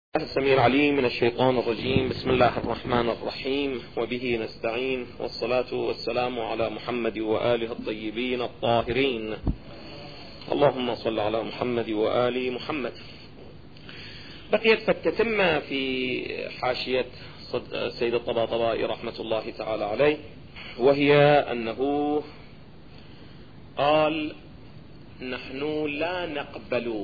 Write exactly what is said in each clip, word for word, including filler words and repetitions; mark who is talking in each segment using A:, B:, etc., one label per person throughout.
A: السميع العليم من الشيطان الرجيم. بسم الله الرحمن الرحيم، وبه نستعين، والصلاة والسلام على محمد وآله الطيبين الطاهرين. اللهم صل على محمد وآل محمد. بقيت فتتم في حاشية سيد الطباطبائي رحمة الله تعالى عليه، وهي أنه قال: نحن لا نقبل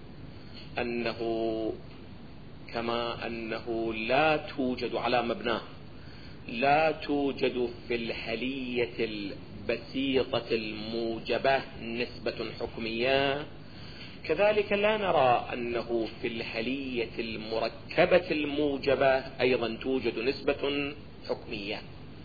A: أنه كما أنه لا توجد على مبناه لا توجد في الهلية البسيطة الموجبة نسبة حكمية، كذلك لا نرى أنه في الهلية المركبة الموجبة أيضا توجد نسبة حكمية.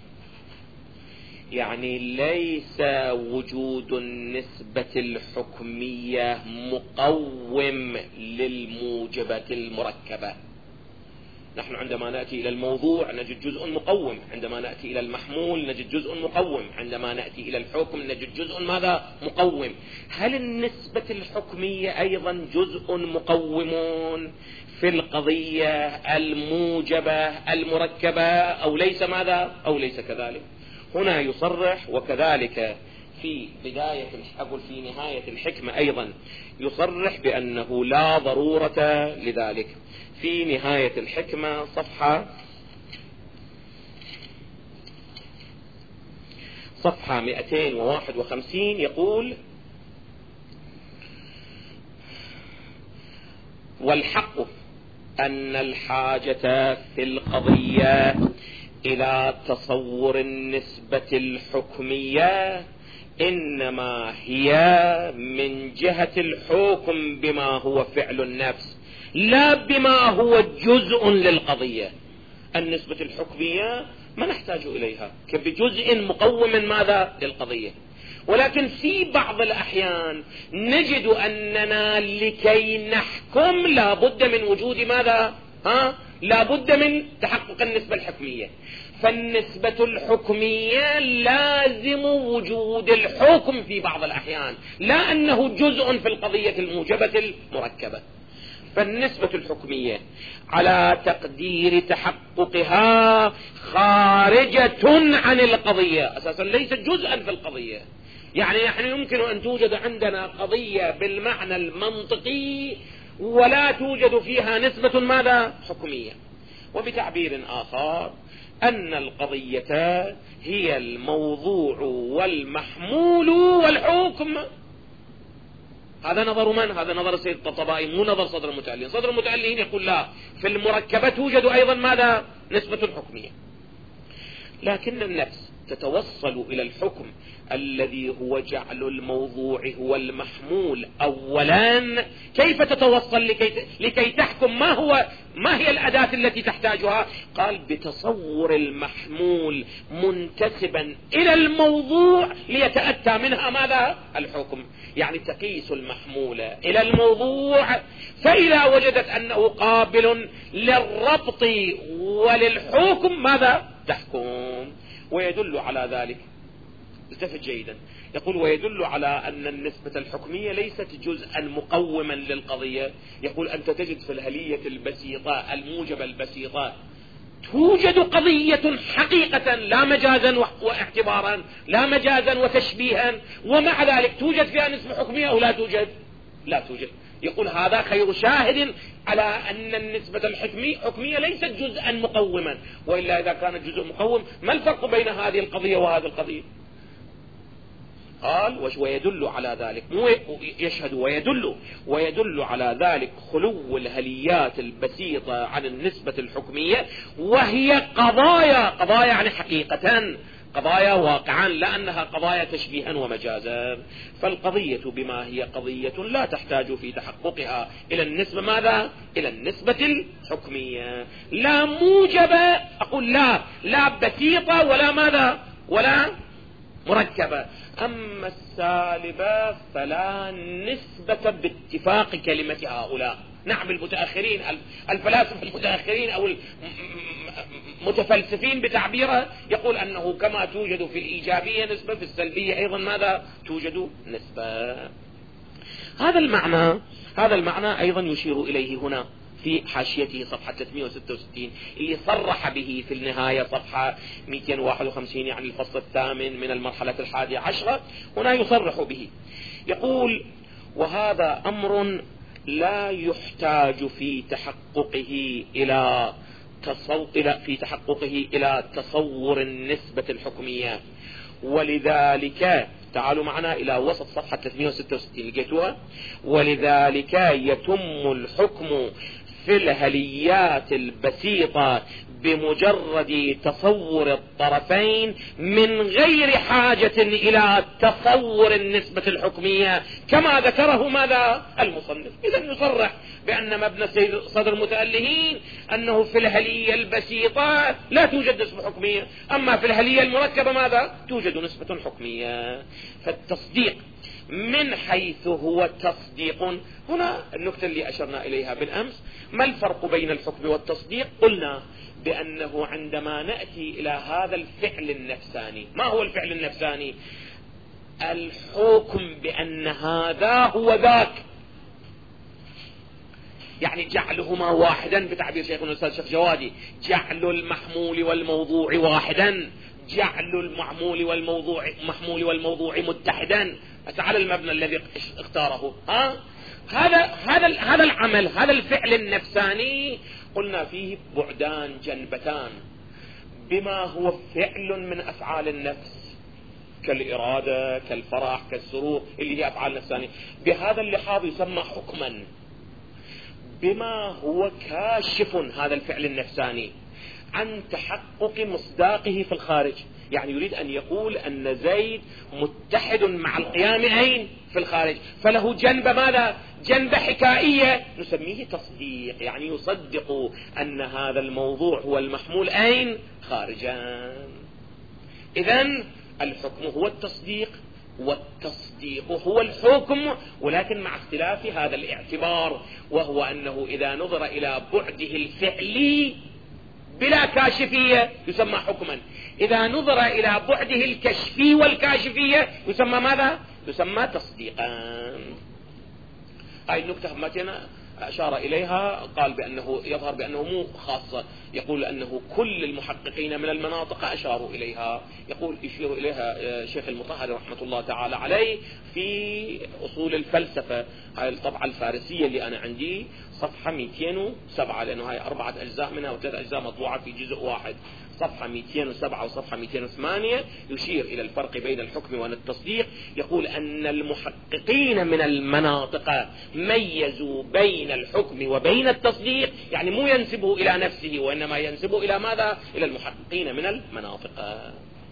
A: يعني ليس وجود النسبة الحكمية مقوم للموجبة المركبة. نحن عندما نأتي إلى الموضوع نجد جزء مقوم، عندما نأتي إلى المحمول نجد جزء مقوم، عندما نأتي إلى الحكم نجد جزء ماذا؟ مقوم. هل النسبة الحكمية أيضا جزء مقوم في القضية الموجبة المركبة أو ليس ماذا؟ أو ليس كذلك؟ هنا يصرح، وكذلك في بداية أقول في نهاية الحكمة أيضا يصرح بأنه لا ضرورة لذلك. في نهاية الحكمة صفحة صفحة مئتين وواحد وخمسين يقول: والحق أن الحاجة في القضية إلى تصور النسبة الحكمية إنما هي من جهة الحكم بما هو فعل النفس، لا بما هو جزء للقضية. النسبة الحكمية ما نحتاج إليها كبجزء مقوم ماذا؟ للقضية. ولكن في بعض الأحيان نجد أننا لكي نحكم لا بد من وجود ماذا؟ ها؟ لا بد من تحقق النسبة الحكمية. فالنسبة الحكمية لازم وجود الحكم في بعض الأحيان، لا أنه جزء في القضية الموجبة المركبة. فالنسبة الحكمية على تقدير تحققها خارجة عن القضية، أساسا ليست جزءا في القضية. يعني نحن يمكن أن توجد عندنا قضية بالمعنى المنطقي ولا توجد فيها نسبة ماذا؟ حكمية. وبتعبير آخر أن القضية هي الموضوع والمحمول والحكم. هذا نظر من؟ هذا نظر السيد الطباطبائي، مو نظر صدر المتألين. صدر المتألين يقول لا، في المركبة توجد أيضا ماذا؟ نسبة حكمية. لكن النفس تتوصل إلى الحكم الذي هو جعل الموضوع هو المحمول أولا. كيف تتوصل لكي, لكي تحكم؟ ما هو ما هي الأداة التي تحتاجها؟ قال: بتصور المحمول منتسبا إلى الموضوع ليتأتى منها ماذا؟ الحكم. يعني تقيس المحمول إلى الموضوع، فإذا وجدت أنه قابل للربط وللحكم ماذا؟ تحكم. ويدل على ذلك، التفت جيدا، يقول: ويدل على أن النسبة الحكمية ليست جزءا مقوما للقضية. يقول: أنت تجد في الهلية البسيطة الموجبة البسيطة توجد قضية حقيقة، لا مجازا واعتبارا، لا مجازا وتشبيها، ومع ذلك توجد فيها نسبة حكمية أو لا توجد؟ لا توجد. يقول: هذا خير شاهد على أن النسبة الحكمية ليست جزءا مقوما، وإلا إذا كانت جزء مقوم ما الفرق بين هذه القضية وهذه القضية؟ قال: ويدل على ذلك، مو يشهد، ويدل ويدل على ذلك خلو الهليات البسيطة عن النسبة الحكمية، وهي قضايا قضايا يعني حقيقة، قضايا واقعا، لا أنها قضايا تشبيها ومجازا. فالقضية بما هي قضية لا تحتاج في تحققها إلى النسبة ماذا؟ إلى النسبة الحكمية. لا موجبة، أقول لا لا بسيطة ولا ماذا؟ ولا مركبة. أما السالبة فلا نسبة باتفاق كلمة هؤلاء. نعم، المتأخرين الفلاسفة المتأخرين أو المتفلسفين بتعبيره يقول أنه كما توجد في الإيجابية نسبة، في السلبية أيضا ماذا؟ توجد نسبة. هذا المعنى هذا المعنى أيضا يشير إليه هنا في حاشيته صفحة ثلاثمئة وستة وستين اللي صرح به في النهاية صفحة مئتين وواحد وخمسين، يعني الفصل الثامن من المرحلة الحادية عشرة، هنا يصرح به. يقول: وهذا أمر لا يحتاج في تحققه إلى تصور في تحققه إلى تصور النسبة الحكمية، ولذلك تعالوا معنا إلى وسط صفحة ثلاثمئة وستة وستين لقيتوها. ولذلك يتم الحكم في الهليات البسيطة بمجرد تصور الطرفين من غير حاجة إلى تصور النسبة الحكمية كما ذكره ماذا المصنف. إذن يصرح بأن مبنى صدر المتألهين أنه في الهلية البسيطة لا توجد نسبة حكمية، أما في الهلية المركبة ماذا توجد نسبة حكمية. فالتصديق من حيث هو تصديق، هنا النكتة اللي أشرنا إليها بالأمس، ما الفرق بين الحكم والتصديق؟ قلنا بأنه عندما نأتي إلى هذا الفعل النفساني، ما هو الفعل النفساني؟ الحكم بأن هذا هو ذاك، يعني جعلهما واحدا بتعبير شيخنا الأستاذ شيخ جوادي، جعل المحمول والموضوع واحدا، جعل المعمول والموضوع محمول والموضوع متحدا على المبنى الذي اختاره. ها هذا هذا هذا العمل، هذا الفعل النفساني قلنا فيه بعدان جنبتان، بما هو فعل من أفعال النفس كالإرادة كالفرح كالسرور اللي هي أفعال نفسانية، بهذا اللحاظ يسمى حكما. بما هو كاشف هذا الفعل النفساني عن تحقق مصداقه في الخارج، يعني يريد أن يقول أن زيد متحد مع القيام أين في الخارج، فله جنب ماذا؟ جنب حكائية نسميه تصديق، يعني يصدق أن هذا الموضوع هو المحمول أين خارجا. إذن الحكم هو التصديق والتصديق هو الحكم، ولكن مع اختلاف هذا الاعتبار، وهو أنه إذا نظر إلى بعده الفعلي بلا كاشفية يسمى حكما، إذا نظر إلى بعده الكشفي والكاشفية يسمى ماذا؟ يسمى تصديقا. هاي النكتة همتنا أشار إليها، قال بأنه يظهر بأنه مو خاصة، يقول أنه كل المحققين من المناطق أشاروا إليها، يقول يشير إليها شيخ المطهري رحمة الله تعالى عليه في أصول الفلسفة، هاي الطبعة الفارسية اللي أنا عندي صفحة مئتين وسبعة، لأنه هاي أربعة أجزاء منها وثلاث أجزاء مطبوعة في جزء واحد، صفحة مئتين وسبعة وصفحة مئتين وثمانية، يشير إلى الفرق بين الحكم والتصديق. يقول أن المحققين من المناطق ميزوا بين الحكم وبين التصديق، يعني مو ينسبه إلى نفسه وإنما ينسبه إلى ماذا؟ إلى المحققين من المناطق.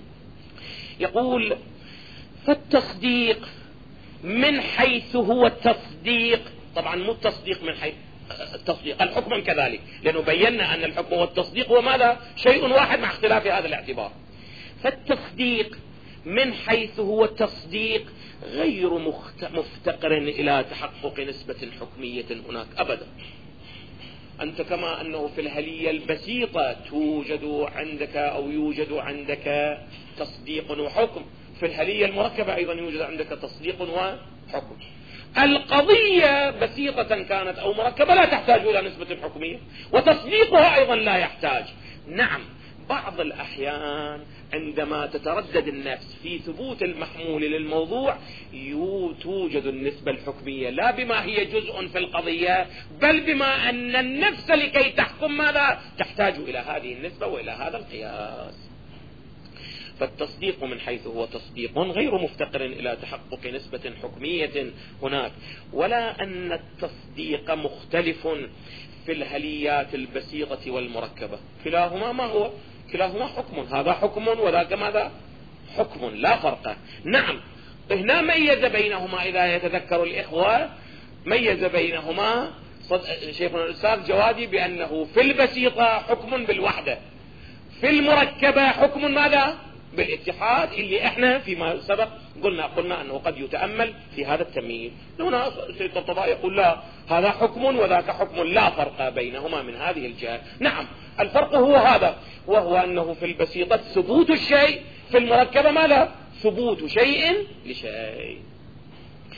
A: يقول: فالتصديق من حيث هو التصديق، طبعا مو التصديق من حيث التصديق، الحكم كذلك، لأنه بينا أن الحكم والتصديق هو ماذا؟ شيء واحد مع اختلاف هذا الاعتبار. فالتصديق من حيث هو التصديق غير مفتقر إلى تحقق نسبة حكمية هناك أبدا. أنت كما أنه في الهلية البسيطة توجد عندك أو يوجد عندك تصديق وحكم، في الهلية المركبة أيضا يوجد عندك تصديق وحكم. القضية بسيطة كانت أو مركبة لا تحتاج إلى نسبة حكمية، وتصديقها أيضا لا يحتاج. نعم بعض الأحيان عندما تتردد النفس في ثبوت المحمول للموضوع توجد النسبة الحكمية، لا بما هي جزء في القضية، بل بما أن النفس لكي تحكم ماذا تحتاج إلى هذه النسبة وإلى هذا القياس. فالتصديق من حيث هو تصديق غير مفتقر إلى تحقق نسبة حكمية هناك، ولا أن التصديق مختلف في الهليات البسيطة والمركبة، كلاهما ما هو؟ كلاهما حكم، هذا حكم وذاك ماذا؟ حكم، لا فرق. نعم هنا ميز بينهما، إذا يتذكر الإخوة ميز بينهما شيخنا الأستاذ جوادي بأنه في البسيطة حكم بالوحدة، في المركبة حكم ماذا؟ بالاتحاد، اللي احنا فيما سبق قلنا قلنا انه قد يتأمل في هذا التمييز. هنا سيد الطباء يقول لا، هذا حكم وذاك حكم، لا فرق بينهما من هذه الجهة. نعم الفرق هو هذا، وهو انه في البسيطة ثبوت الشيء، في المركبة ماذا؟ ثبوت شيء لشيء.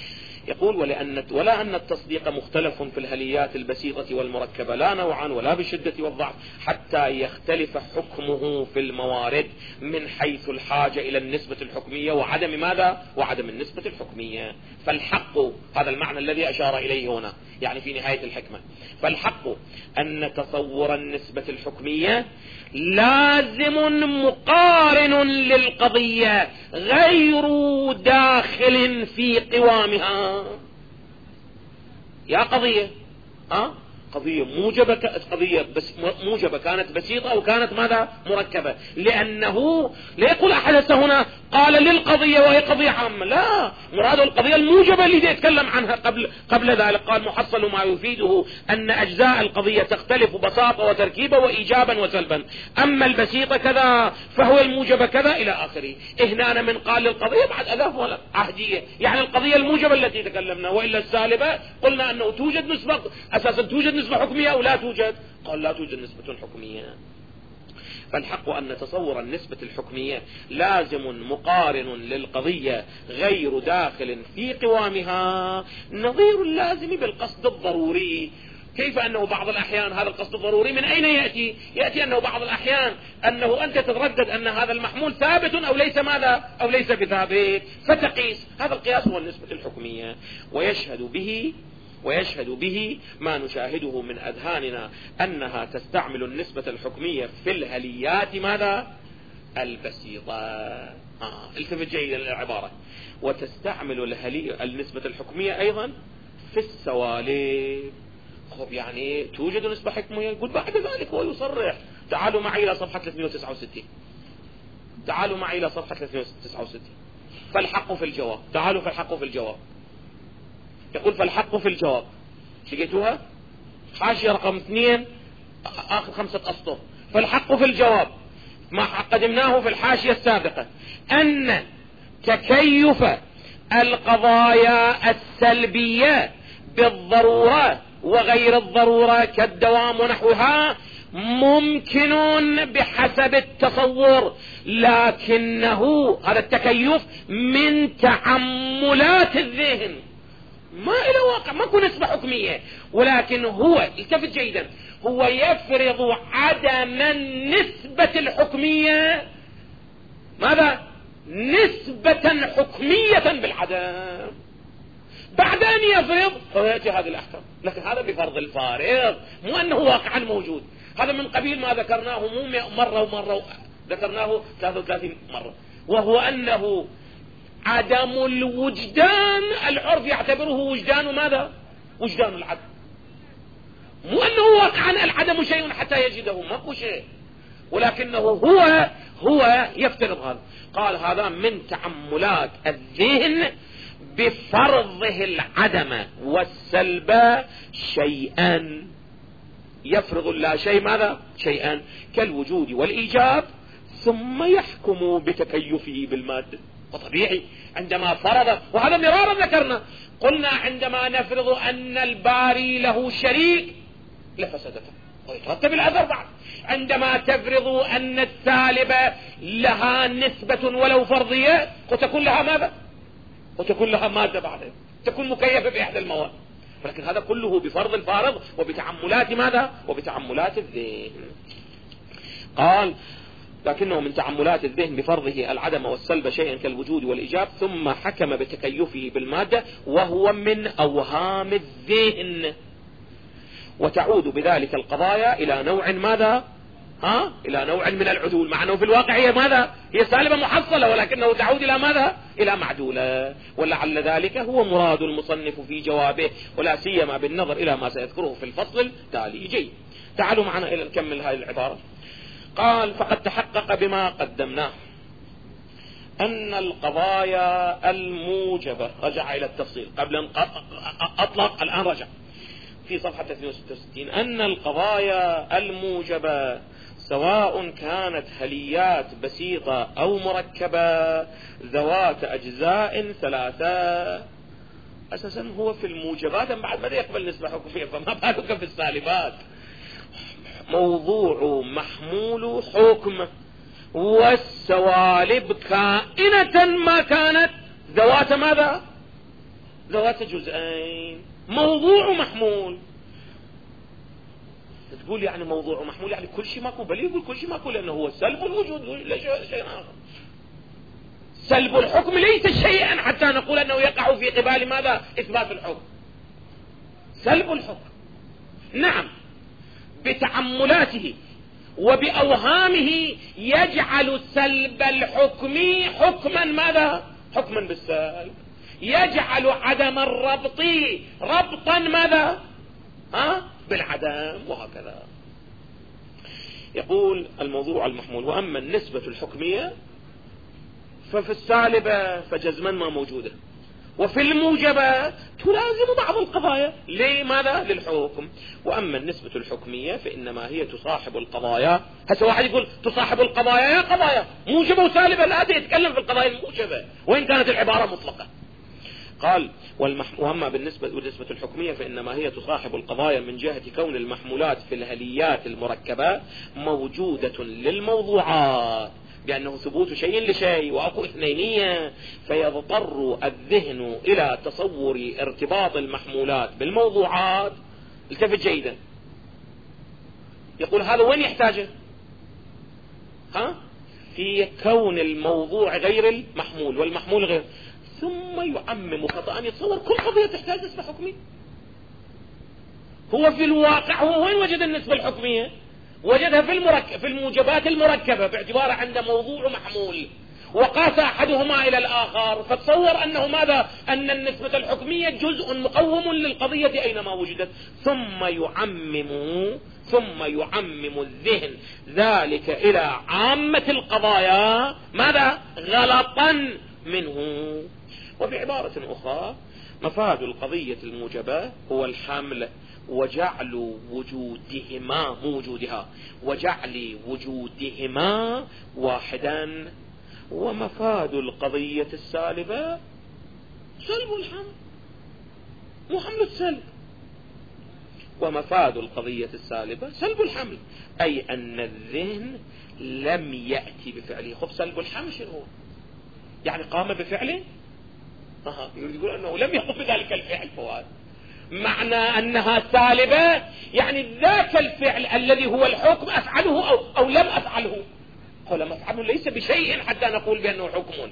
A: يقول ولأن ولا أن التصديق مختلف في الهليات البسيطة والمركبة لا نوعا ولا بالشدة والضعف حتى يختلف حكمه في الموارد من حيث الحاجة إلى النسبة الحكمية وعدم ماذا؟ وعدم النسبة الحكمية. فالحق، هذا المعنى الذي أشار إليه هنا يعني في نهاية الحكمة، فالحق أن تصور النسبة الحكمية لازم مقارن للقضية غير داخل في قوامها. يا قضية أه؟ قضية موجبة قضية بس موجبة كانت بسيطة أو كانت ماذا؟ مركبة، لأنه لا يقول أحدث هنا قال للقضية وهي قضية عامة، لا، مراد القضية الموجبة اللي يتكلم عنها قبل قبل ذلك. قال محصل ما يفيده أن أجزاء القضية تختلف بساطة وتركيبة وإيجابا وسلبا، أما البسيطة كذا فهو الموجبة كذا إلى آخره. هنا من قال للقضية بعد ألاف ولا عهدية، يعني القضية الموجبة التي تكلمنا، وإلا السالبة قلنا أنه توجد نسبة أساسا توجد نسبة حكمية أو لا توجد؟ قال لا توجد نسبة حكمية. فالحق أن تصور النسبة الحكمية لازم مقارن للقضية غير داخل في قوامها نظير اللازم بالقصد الضروري. كيف أنه بعض الأحيان هذا القصد الضروري من أين يأتي؟ يأتي أنه بعض الأحيان أنه أنت تتردد أن هذا المحمول ثابت أو ليس ماذا؟ أو ليس بثابت، فتقيس. هذا القياس هو النسبة الحكمية، ويشهد به ويشهد به ما نشاهده من أذهاننا أنها تستعمل النسبة الحكمية في الهليات ماذا؟ البسيطة. آه. التفت جيدا للعبارة. وتستعمل الهلي النسبة الحكمية أيضا في السوالف. خب يعني توجد نسبة حكمية؟ يقول بعد ذلك هو يصرح. تعالوا معي إلى صفحة ثلاثمئة وتسعة وستين. تعالوا معي إلى صفحة ثلاثمئة وتسعة وستين. فالحق في الجواب. تعالوا فالحق في الجواب. يقول فالحق في الجواب. لقيتوها؟ حاشية رقم اثنين آخر خمسة أسطر. فالحق في الجواب ما قدمناه في الحاشية السابقة أن تكيف القضايا السلبية بالضرورة وغير الضرورة كالدوام ونحوها ممكن بحسب التصور، لكنه هذا التكيف من تعملات الذهن، ما إلى واقع، ما كون نسبة حكمية، ولكن هو التفت جيدا هو يفرض عدم النسبة الحكمية ماذا؟ نسبة حكمية بالعدم. بعد أن يفرض فيأتي هذه الأحكام، لكن هذا بفرض الفارض، مو أنه واقعا موجود. هذا من قبيل ما ذكرناه مو مرة ومرة، ذكرناه ثلاثة وثلاثين مرة، وهو أنه عدم الوجدان العرف يعتبره وجدان ماذا؟ وجدان العدم، مو أنه واقعا العدم شيء حتى يجده، ماكو شيء، ولكنه هو هو يفترض هذا. قال هذا من تعملات الذهن بفرضه العدم والسلب شيئا، يفرض لا شيء ماذا؟ شيئا كالوجود والإيجاب، ثم يحكم بتكيفه بالمادة. وطبيعي عندما فرض، وهذا مرارا ذكرنا، قلنا عندما نفرض أن الباري له شريك لفسدته ويترتب الأثر بعد. عندما تفرض أن السالبة لها نسبة ولو فرضية وتكون لها ماذا؟ وتكون لها مادة بعدين، تكون مكيفة بإحدى المواد، ولكن هذا كله بفرض الفارض وبتعملات ماذا؟ وبتعملات الذهن. قال لكنه من تعملات الذهن بفرضه العدم والسلب شيئا كالوجود والإيجاب، ثم حكم بتكيفه بالمادة، وهو من أوهام الذهن، وتعود بذلك القضايا إلى نوع ماذا؟ ها؟ إلى نوع من العدول، مع أنه في الواقع هي ماذا؟ هي سالبة محصلة، ولكنه تعود إلى ماذا؟ إلى معدولة. ولعل ذلك هو مراد المصنف في جوابه، ولا سيما بالنظر إلى ما سيذكره في الفصل التالي. جيد، تعالوا معنا إلى نكمل هذه العبارة. قال فقد تحقق بما قدمناه أن القضايا الموجبة، رجع إلى التفصيل قبل أن أطلق، الآن رجع في صفحة ثلاثمئة وستة وستين، أن القضايا الموجبة سواء كانت هليات بسيطة أو مركبة ذوات أجزاء ثلاثة. أساسا هو في الموجبات بعد ماذا يقبل نسبة حكمية، فما بالك في السالبات. موضوع محمول حكم، والسوالب كائنة ما كانت ذوات ماذا؟ ذوات جزئين، موضوع محمول. تقول يعني موضوع محمول يعني كل شيء ماكو، بل يقول كل شيء ماكو لأنه هو سلب الوجود ليس شيء آخر. سلب الحكم ليس شيئا حتى نقول أنه يقع في قبال ماذا؟ إثبات الحكم. سلب الحكم نعم بتعملاته وبأوهامه يجعل سلب الحكم حكما ماذا؟ حكما بالسلب. يجعل عدم الربط ربطا ماذا؟ ها؟ بالعدم، وهكذا. يقول الموضوع المحمول. وأما النسبة الحكمية ففي السالبة فجزما ما موجودة، وفي الموجبة تلازم بعض القضايا. لماذا؟ للحكم. وأما النسبة الحكمية فإنما هي تصاحب القضايا. هسه واحد يقول تصاحب القضايا، يا قضايا موجبة وسالبة، لا يتكلم في القضايا الموجبة وإن كانت العبارة مطلقة. قال والمح... وأما بالنسبة بالنسبة الحكمية فإنما هي تصاحب القضايا من جهة كون المحمولات في الهليات المركبة موجودة للموضوعات، بأنه ثبوت شيء لشيء وأكو اثنينية، فيضطر الذهن إلى تصور ارتباط المحمولات بالموضوعات. التفت جيدا. يقول هذا وين يحتاجه؟ ها؟ في كون الموضوع غير المحمول والمحمول غير، ثم يعمم خطأ. يتصور كل قضية تحتاج نسبة حكمية. هو في الواقع هو وين وجد النسبة الحكمية؟ وجدها في المركب في الموجبات المركبة باعتبار عنده موضوع محمول، وقاس أحدهما إلى الآخر، فتصور أنه ماذا؟ أن النسبة الحكمية جزء مقوم للقضية أينما وجدت. ثم يعمم ثم يعمم الذهن ذلك إلى عامة القضايا ماذا؟ غلطا منه. وبعبارة أخرى مفاد القضية الموجبة هو الحمل وجعل وجودهما موجودها وجعل وجودهما واحدا. ومفاد القضية السالبة سلب الحمل، مو حمل السلب. ومفاد القضية السالبة سلب الحمل، أي أن الذهن لم يأتي بفعله. خب سلب الحمل شنو هو؟ يعني قام بفعله؟ أها، يقول أنه لم يقم بذلك الفعل. فواد معنى أنها سالبة يعني ذاك الفعل الذي هو الحكم أفعله أو, أو لم أفعله. قال لم أفعله ليس بشيء حتى نقول بأنه حكم.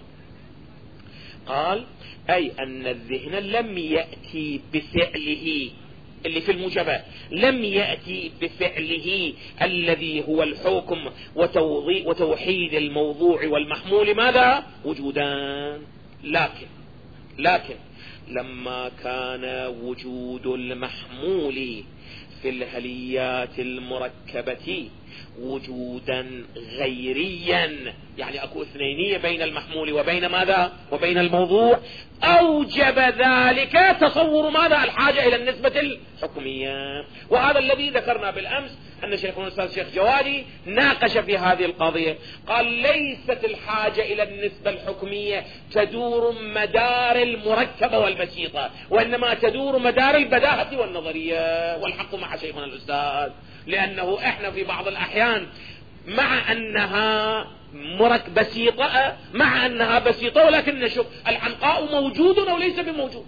A: قال أي أن الذهن لم يأتي بفعله اللي في الموجبات، لم يأتي بفعله الذي هو الحكم وتوحيد الموضوع والمحمول ماذا؟ وجودان. لكن لكن لما كان وجود المحمول في الهليات المركبة وجودا غيريا، يعني اكو اثنينية بين المحمول وبين ماذا؟ وبين الموضوع، اوجب ذلك تصور ماذا؟ الحاجة الى النسبة الحكمية. وهذا الذي ذكرنا بالامس ان شيخنا الاستاذ شيخ جوادي ناقش في هذه القضية. قال ليست الحاجة الى النسبة الحكمية تدور مدار المركبة والبسيطة، وانما تدور مدار البداهة والنظرية. والحق مع شيخنا الاستاذ، لانه احنا في بعض الاحيان مع انها مرك بسيطة مع انها بسيطة ولكن نشوف العنقاء موجود او ليس بموجود.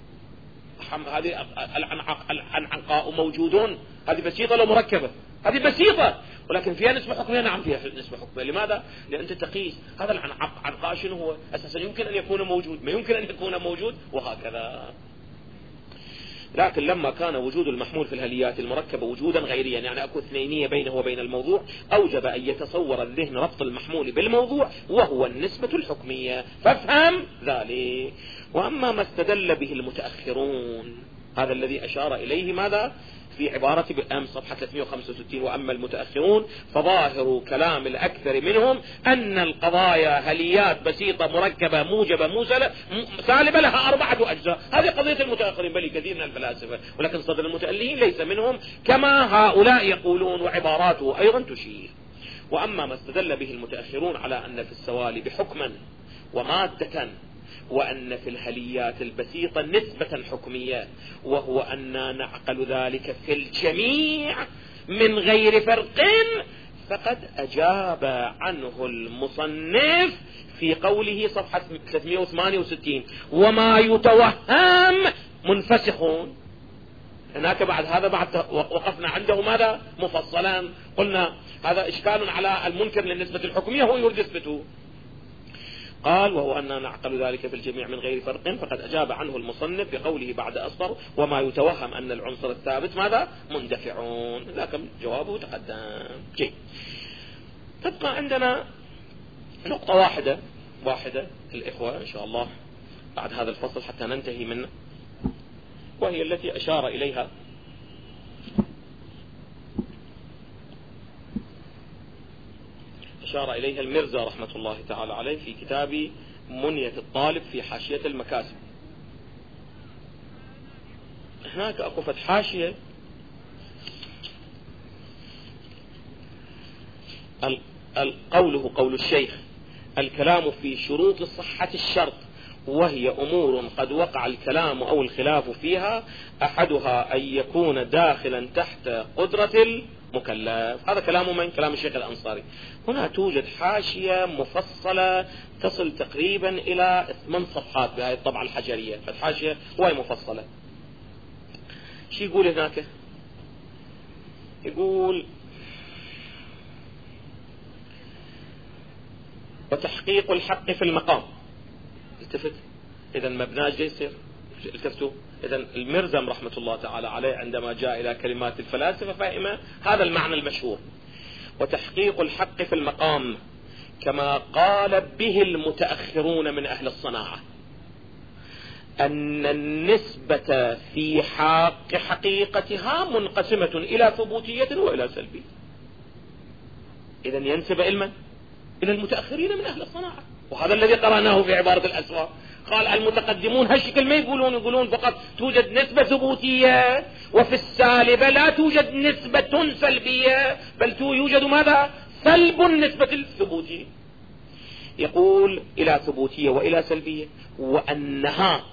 A: هذه العنقاء موجودون، هذه بسيطة لو مركبة، هذه بسيطة ولكن فيها نسبة حكمية. نعم فيها نسبة حكمية. لماذا؟ لأن أنت تقيس هذا العنقاء شنو هو أساسا، يمكن أن يكون موجود، ما يمكن أن يكون موجود، وهكذا. لكن لما كان وجود المحمول في الهليات المركبة وجودا غيريا، يعني أكو اثنينية بينه وبين الموضوع، أوجب أن يتصور الذهن ربط المحمول بالموضوع وهو النسبة الحكمية. فافهم ذلك. وأما ما استدل به المتأخرون، هذا الذي أشار إليه ماذا؟ في عبارة بأمس صفحة ثلاثمئة وخمسة وستين. وأما المتأخرون فظاهر كلام الأكثر منهم أن القضايا هليات بسيطة مركبة موجبة موسلة سالبة لها أربعة أجزاء. هذه قضية المتأخرين بل كثير من الفلاسفة، ولكن صدر المتألهين ليس منهم كما هؤلاء يقولون، وعباراته أيضا تشير. وأما ما استدل به المتأخرون على أن في السوالب حكما ومادة، وأن في الهليات البسيطة نسبة حكمية، وهو أن نعقل ذلك في الجميع من غير فرق، فقد أجاب عنه المصنف في قوله صفحة ثلاثمائة وثمانية وستين وما يتوهم منفسخون. هناك بعد هذا بعد وقفنا عنده ماذا مفصلا، قلنا هذا إشكال على المنكر للنسبة الحكمية هو يريد يثبته. قال وهو أننا نعقل ذلك في الجميع من غير فرق فقد أجاب عنه المصنف بقوله بعد أسطر وما يتوهم أن العنصر الثابت ماذا مندفعون، لكن جوابه تقدم. جيد. تبقى عندنا نقطة واحدة واحدة الإخوة إن شاء الله بعد هذا الفصل حتى ننتهي منه، وهي التي أشار إليها أشار إليها المرزا رحمة الله تعالى عليه في كتاب منية الطالب في حاشية المكاسب. هناك أقفت حاشية قوله قول الشيخ الكلام في شروط صحة الشرط وهي أمور قد وقع الكلام أو الخلاف فيها أحدها أن يكون داخلا تحت قدرة المكلف. هذا كلام من كلام الشيخ الأنصاري. هنا توجد حاشية مفصلة تصل تقريبا إلى ثمان صفحات بهذه الطبعة الحجرية، فالحاشية هو مفصلة. شو يقول هناك؟ يقول وتحقيق الحق في المقام. التفت إذا مبناج يصير التفتوا. إذا المرزم رحمة الله تعالى عليه عندما جاء إلى كلمات الفلاسفة فهم هذا المعنى المشهور وتحقيق الحق في المقام كما قال به المتأخرون من أهل الصناعة أن النسبة في حق حقيقتها منقسمة إلى ثبوتية وإلى سلبية. إذا ينسب علما إلى المتأخرين من أهل الصناعة، وهذا الذي قرأناه في عبارة الأسواق. قال المتقدمون هالشكل ما يقولون، يقولون فقط توجد نسبة ثبوتية وفي السالبة لا توجد نسبة سلبية بل يوجد ماذا سلب النسبة الثبوتية. يقول إلى ثبوتية وإلى سلبية وأنها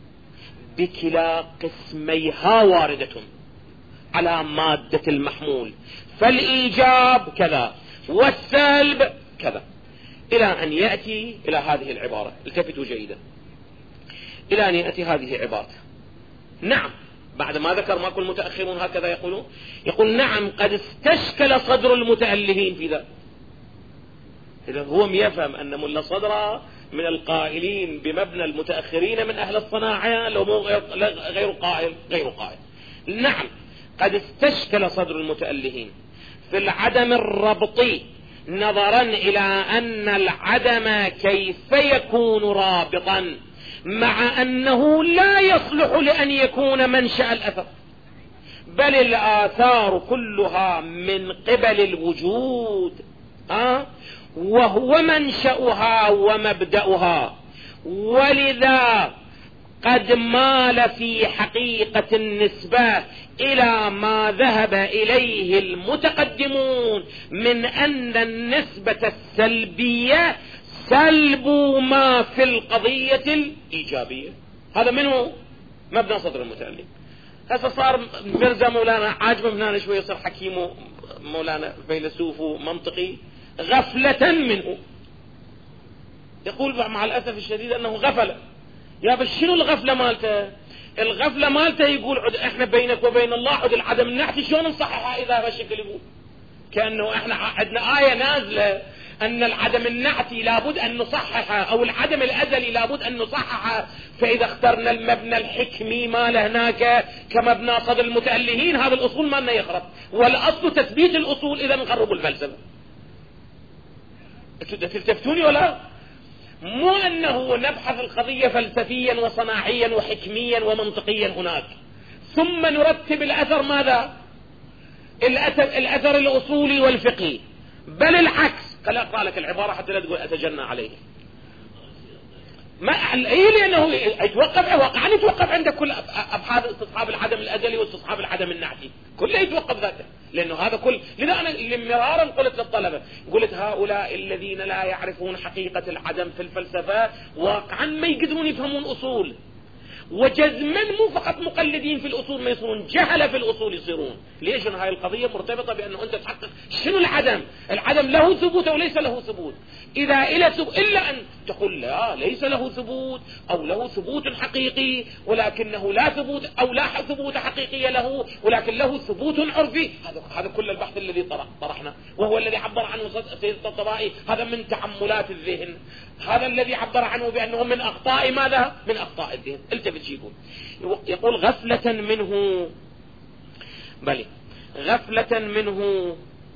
A: بكلا قسميها واردة على مادة المحمول، فالإيجاب كذا والسلب كذا، إلى أن يأتي إلى هذه العبارة. التفتوا جيدا إلى أن يأتي هذه عبارة نعم بعد ما ذكر ما كل المتأخرون هكذا يقولون. يقول نعم قد استشكل صدر المتألهين في ذا. إذا هو يفهم أن ملا صدر من القائلين بمبنى المتأخرين من أهل الصناعة لو غير قائل غير قائل. نعم قد استشكل صدر المتألهين في العدم الربطي نظرا إلى أن العدم كيف يكون رابطا مع أنه لا يصلح لأن يكون منشأ الأثر، بل الآثار كلها من قبل الوجود أه؟ وهو منشأها ومبدأها، ولذا قد مال في حقيقة النسبة إلى ما ذهب إليه المتقدمون من أن النسبة السلبية سلب ما في القضية الإيجابية. هذا منه مبنى صدر المتألف. هذا صار مرزا مولانا عاجبه منانا شوية، صار حكيم مولانا فيلسوف منطقي غفلة منه. يقول مع الأسف الشديد أنه غفل. يا بس شنو الغفلة مالته؟ الغفلة مالته يقول عد احنا بينك وبين الله عد العدم النحتي شلون نصححها إذا بهالشكل يقول؟ كأنه احنا عندنا آية نازلة أن العدم النحتي لابد أن نصححها أو العدم الأزلي لابد أن نصححها، فإذا اخترنا المبنى الحكمي ما له هناك كمبنى صدر المتألهين هذا الأصول ما لنا يخرب، والأصل تثبيت الأصول إذا نخرب الفلسفة. تلتفتوني ولا؟ مو أنه نبحث القضية فلسفيا وصناعيا وحكميا ومنطقيا هناك ثم نرتب الأثر ماذا؟ الأثر, الأثر الأصولي والفقهي، بل العكس. خلي أقرأ لك العبارة حتى لا تقول أتجنى عليه. ما إيه لأنه يتوقف واقعا يتوقف عند كل أبحاث استصحاب العدم الأزلي واستصحاب العدم النحتي كله يتوقف ذاته، لأنه هذا كل. لذا أنا مرارا قلت للطلبة قلت هؤلاء الذين لا يعرفون حقيقة العدم في الفلسفة واقعا ما يقدرون يفهمون أصول، وجزما مو فقط مقلدين في الأصول ما يصيرون جهلة في الأصول يصيرون. ليش؟ هاي القضية مرتبطة بأنه أنت تحقق شنو العدم العدم، العدم له ثبوت أو ليس له ثبوت؟ إذا إلى ثبوت، إلا أن تقول لا ليس له ثبوت أو له ثبوت حقيقي ولكنه لا ثبوت أو لا ثبوت حقيقي له ولكن له ثبوت عرفي. هذا هذا كل البحث الذي طرحنا، وهو الذي عبر عنه سيد الطبائي. هذا من تعملات الذهن، هذا الذي عبر عنه بأنه من أخطاء ماذا؟ من أخطاء الذهن. التفت يقول يقول غفلة منه، بل غفلة منه،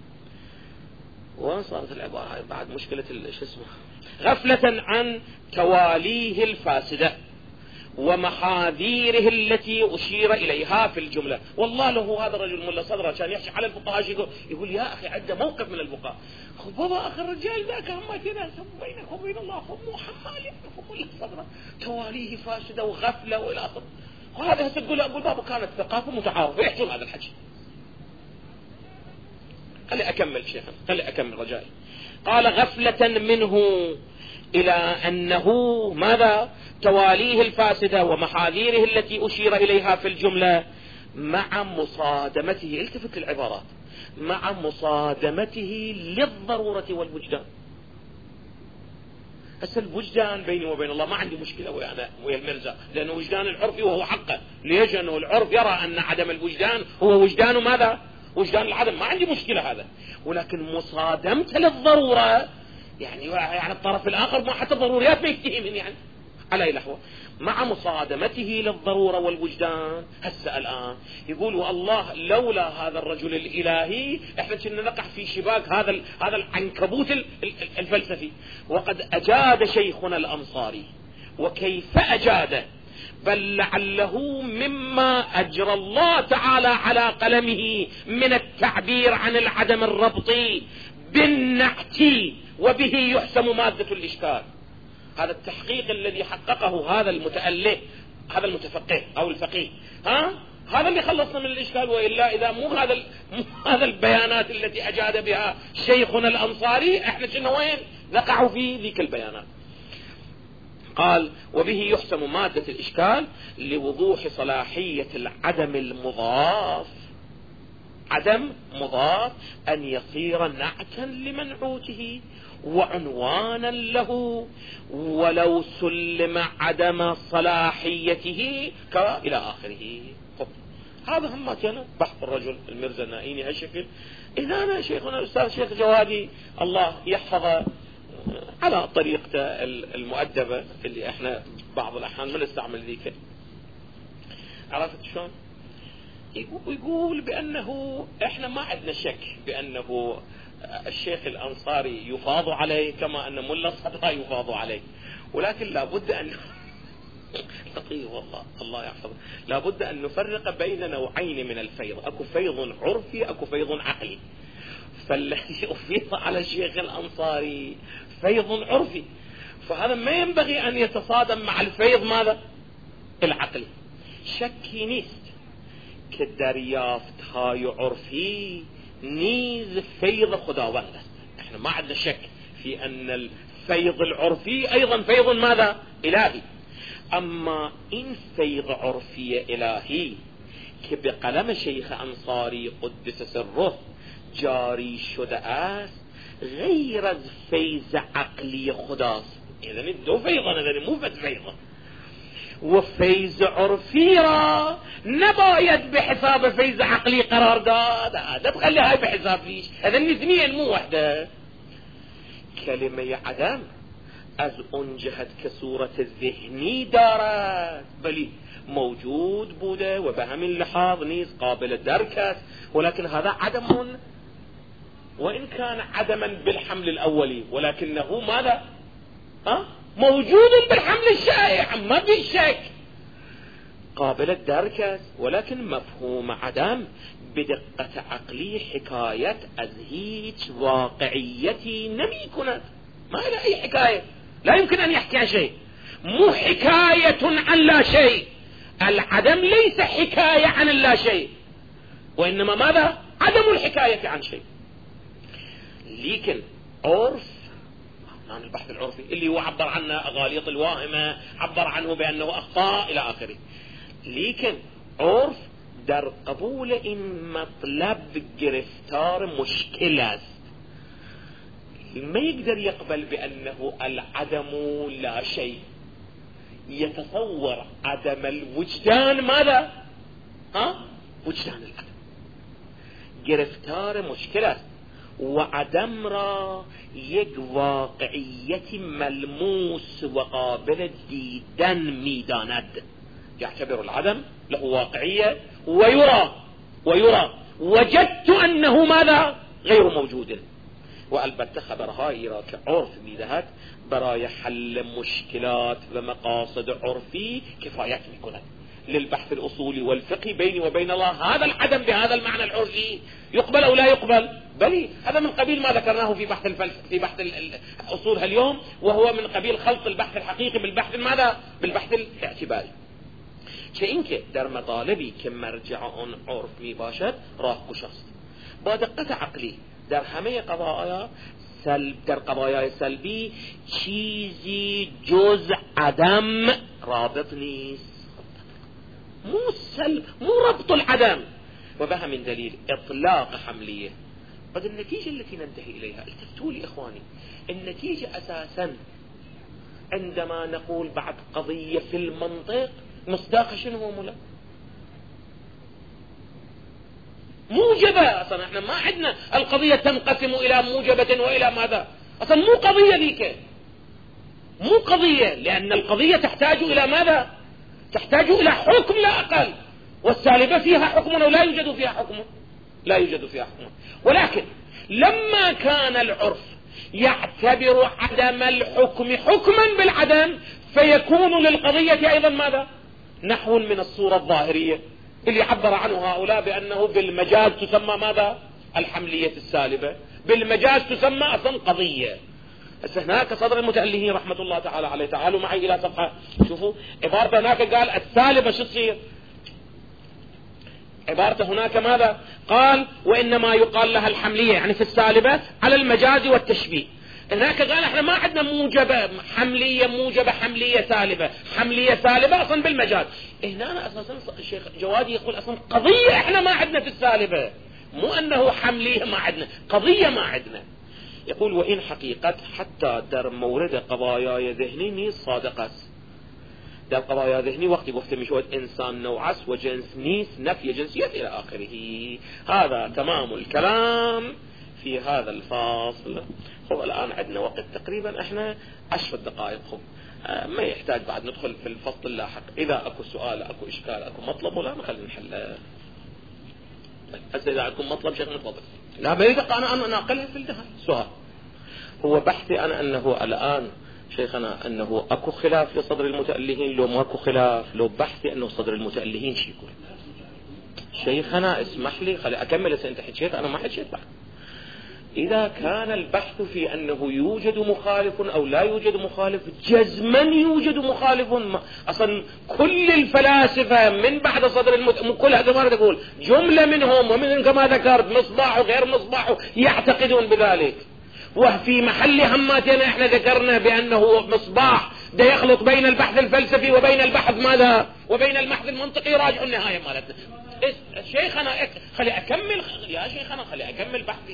A: وصارت العبارة بعد مشكلة شو اسمه، غفلة عن تواليه الفاسدة ومحاذيره التي أشير إليها في الجملة. والله له هذا الرجل ملا صدره كان يحكي على الفقهاء يقول, يقول يا أخي عده موقف من الفقهاء. خذ بابا أخي الرجال ذاك هم كذا بينك وبين الله خمو حمال يحكم ملا صدره تواليه فاسدة وغفلة وإلى آخره. وهذا هسه تقول أقول بابا كانت ثقافة متعارفة يحكون هذا الحكي. خلي أكمل شيخا، خلي أكمل رجائي. قال غفلة منه إلى أنه ماذا؟ تواليه الفاسدة ومحاذيره التي أشير إليها في الجملة مع مصادمته، التفت للعبارات، مع مصادمته للضرورة والوجدان. هسه الوجدان بيني وبين الله ما عندي مشكلة ويا ويا المرزا، لأنه وجدان العرفي وهو حقه. ليش؟ أنه العرف يرى أن عدم الوجدان هو وجدان ماذا؟ وجدان العدم. ما عندي مشكلة هذا، ولكن مصادمته للضرورة يعني يعني الطرف الآخر ما حتى ضروريات ما يفتهم يعني على أي لحظة. مع مصادمته للضرورة والوجدان. هسه الآن يقول والله لولا هذا الرجل الإلهي احنا كنا نقع في شباك هذا هذا العنكبوت الفلسفي. وقد أجاد شيخنا الأنصاري، وكيف أجاده؟ بل لعله مما أجرى الله تعالى على قلمه من التعبير عن العدم الربطي بالنعت وبه يحسم مادة الإشكال. هذا التحقيق الذي حققه هذا المتأله، هذا المتفقه أو الفقيه، ها هذا اللي خلصنا من الإشكال. وإلا إذا مو هذا مو هذا البيانات التي أجاد بها شيخنا الأنصاري احنا كنا وين نقع في ذيك البيانات. قال وبه يحسم مادة الإشكال لوضوح صلاحية العدم المضاف، عدم مضاف أن يصير نعتا لمنعوته وعنوانا له ولو سلم عدم صلاحيته إلى آخره. هذا هم كان بحث الرجل المرزا النائيني هالشكل. إذا أنا شيخنا الأستاذ شيخ جوادي الله يحفظه على طريقته المؤدبة اللي احنا بعض الأحيان ما نستعمل ذيك، عرفت شلون؟ يقول بأنه احنا ما عندنا شك بأنه الشيخ الأنصاري يفاض عليه كما أن ملا صدرة يفاض عليه، ولكن لابد أن لطيف والله الله يحفظه، لابد أن نفرق بين نوعين من الفيض، أكو فيض عرفي أكو فيض عقلي. فالذي أفيض على الشيخ الأنصاري فيض عرفي، فهذا ما ينبغي أن يتصادم مع الفيض ماذا؟ العقلي. شكي نيست كالدريافت هاي عرفي نيز فيض خداوند. احنا ما عندنا شك في أن الفيض العرفي أيضا فيض ماذا؟ إلهي. أما إن فيض عرفي إلهي كبقلم شيخ أنصاري قدس سره جاری شده است غیر از فیض عقلی خداست. یعنی دو فیضان، یعنی مو فقط فیضان. و فیض عرفی را نباید به حساب فیض عقلی قرار داد، هذا تخلي هاي بحساب فيش، هذا الاثنين مو وحده. كلمة عدم از اون جهت که صورت ذهنی دارد بلی موجود بوده و به همین لحاظ نیز قابل درک است، ولكن هذا عدم وإن كان عدما بالحمل الأولي ولكنه ماذا؟ أه؟ موجود بالحمل الشائع ما في شك، قابل الدرك، ولكن مفهوم عدم بدقة عقلي حكاية از هیچ واقعيتي نمی کند، ما له أي حكاية، لا يمكن أن يحكي شيء، مو حكاية عن لا شيء. العدم ليس حكاية عن لا شيء، وإنما ماذا؟ عدم الحكاية عن شيء. لكن عرف عن البحث العرفي اللي هو عبر عنه أغاليط الواهمة، عبر عنه بأنه أخطاء إلى آخره. لكن عرف در قبول إن مطلب گرفتار مشكلة است، ما يقدر يقبل بأنه العدم لا شيء، يتصور عدم الوجدان ماذا؟ ها؟ وجدان العدم. گرفتار مشكلة وعدم را یک واقعیت ملموس وقابل دیدن میداند. يعتبر العدم له واقعية ويرى ويرى وجدت أنه ماذا؟ غير موجود. والبته خبرهایی را که عرف میدهد برای حل مشکلات و مقاصد عرفی کفایت میکند. للبحث الأصولي والفقهي بيني وبين الله هذا العدم بهذا المعنى العرفي يقبل أو لا يقبل؟ بل هذا من قبيل ما ذكرناه في بحث الفلسفة في بحث الأصول اليوم، وهو من قبيل خلط البحث الحقيقي بالبحث ماذا؟ بالبحث الاعتباري. چه اینکه در مطالبی که مرجع آن عرف می باشد راه گشاست. با دقت عقلی در همه قضایا سلب در قضایای سلبی چیزی جز عدم رابط نیست. مو سلب، مو ربط العدم. وبها من دليل إطلاق حملية. قد النتيجة التي ننتهي إليها، التفتوا لي إخواني، النتيجة أساسا عندما نقول بعد قضية في المنطق مصداق شنو هو مولا؟ موجبة. أصلا احنا ما عندنا القضية تنقسم إلى موجبة وإلى ماذا؟ أصلا مو قضية ذيك، مو قضية، لأن القضية تحتاج إلى ماذا؟ تحتاج إلى حكم لا أقل، والسالبة فيها حكم أو لا يوجد فيها حكم؟ لا يوجد فيها حكم. ولكن لما كان العرف يعتبر عدم الحكم حكما بالعدم فيكون للقضية أيضا ماذا؟ نحو من الصورة الظاهرية اللي عبر عنه هؤلاء بأنه بالمجاز تسمى ماذا؟ الحملية السالبة، بالمجاز تسمى أصلا قضية. هناك صدر المتألهين رحمة الله تعالى عليه، تعالوا معي إلى صفحة شوفوا عبارته هناك، قال السالبة شو تصير؟ عبارته هناك ماذا؟ قال وإنما يقال لها الحملية يعني في السالبة على المجاز والتشبيه. هناك قال احنا ما عندنا موجبة حملية موجبة حملية سالبة، حملية سالبة أصلا بالمجاز. هنا أنا أساسا الشيخ جوادي يقول أصلا قضية احنا ما عندنا في السالبة، مو أنه حملية ما عندنا، قضية ما عندنا. يقول وإن حقيقة حتى در مورد قضايا ذهني نيس صادقة. در قضايا ذهني وقت گفته میشود انسان نوعس و جنس نیس نفي جنسية إلى آخره. هذا تمام الكلام في هذا الفاصل. خب الآن عندنا وقت تقريبا احنا عشر دقائق، خب ما يحتاج بعد ندخل في الفصل اللاحق. إذا أكو سؤال أكو إشكال أكو مطلب ولا نخلي نحله. هسه إذا عندكم مطلب شيخ نتفضل. لا بريد أنا أنا أقلها في الدهر. سؤال هو بحثي أنا أنه الآن شيخنا أنه أكو خلاف لصدر المتألهين، لو ما أكو خلاف، لو بحثي أنه صدر المتألهين شي يقول. شيخنا اسمح لي خلي أكمل. أنت حكيت أنا ما حكيت بعد. إذا كان البحث في أنه يوجد مخالف أو لا يوجد مخالف، جزما يوجد مخالف. أصلا كل الفلاسفة من بعد صدر المت... كل هذا ما تقول جملة منهم ومن كما ذكرت مصباح وغير مصباح يعتقدون بذلك. وفي محل هماتنا احنا ذكرنا بأنه مصباح ده يخلط بين البحث الفلسفي وبين البحث ماذا؟ وبين البحث المنطقي. راجعوا النهاية مالتنا. شيخنا خلي أكمل يا شيخنا خلي أكمل بحثي.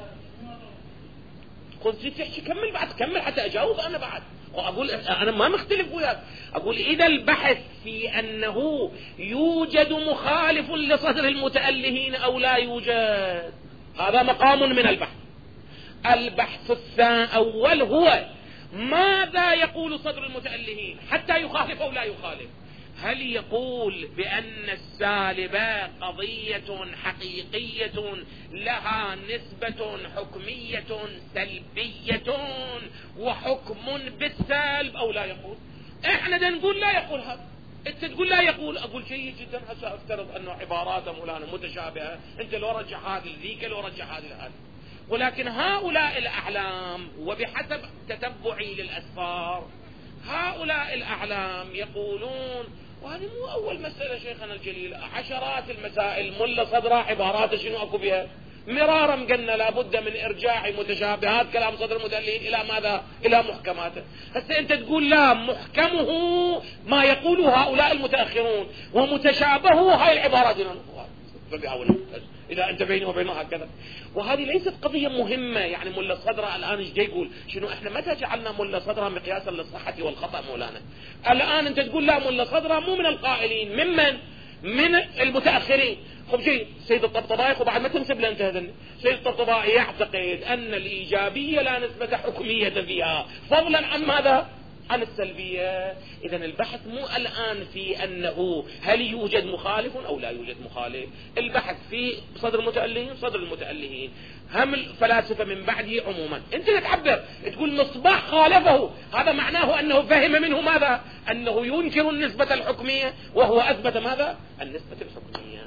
A: قلت تحكي كمل بعد، كمل حتى أجاوب أنا بعد. وأقول أنا ما مختلف وياك. أقول إذا البحث في أنه يوجد مخالف لصدر المتألهين أو لا يوجد، هذا مقام من البحث. البحث الأول هو ماذا يقول صدر المتألهين حتى يخالف أو لا يخالف. هل يقول بأن السالبة قضية حقيقية لها نسبة حكمية سلبية وحكم بالسلب أو لا يقول؟ احنا نقول لا يقول هذا. انت تقول لا يقول، اقول جيد جدا. هسه افترض انه عباراته مولانا متشابهة، انت لو رجع هذه ذيك لو رجع هذه هذه. ولكن هؤلاء الأعلام وبحسب تتبعي للأسفار هؤلاء الأعلام يقولون، وهذه مو أول مسألة شيخنا الجليل، عشرات المسائل ملا صدرها عبارات شنو أكو بها مرارا قلنا لابد من إرجاع متشابهات كلام صدر المتألهين إلى ماذا؟ إلى محكماته. هسه أنت تقول لا، محكمه ما يقوله هؤلاء المتأخرون ومتشابهه هاي العبارات. فبأولى إذا أنت بيني وبينه هكذا. وهذه ليست قضية مهمة. يعني ملا صدرة الآن ايش جاي يقول شنو احنا متى جعلنا ملا صدرة مقياسا للصحة والخطأ مولانا؟ الآن أنت تقول لا ملا صدرة مو من القائلين، ممن؟ من المتأخرين. خب جي سيد الطبطبائي وبعد ما تنسب له انت هذا سيد الطبطبائي يعتقد أن الإيجابية لا نسبة حكمية فيها فضلا عن ماذا؟ عن السلبية. إذا البحث مو الآن في أنه هل يوجد مخالف أو لا يوجد مخالف، البحث في صدر المتألهين صدر المتألهين هم الفلاسفة من بعده عموما. أنت تعبر تقول مصباح خالفه، هذا معناه أنه فهم منه ماذا؟ أنه ينكر النسبة الحكمية وهو أثبت ماذا؟ النسبة الحكمية.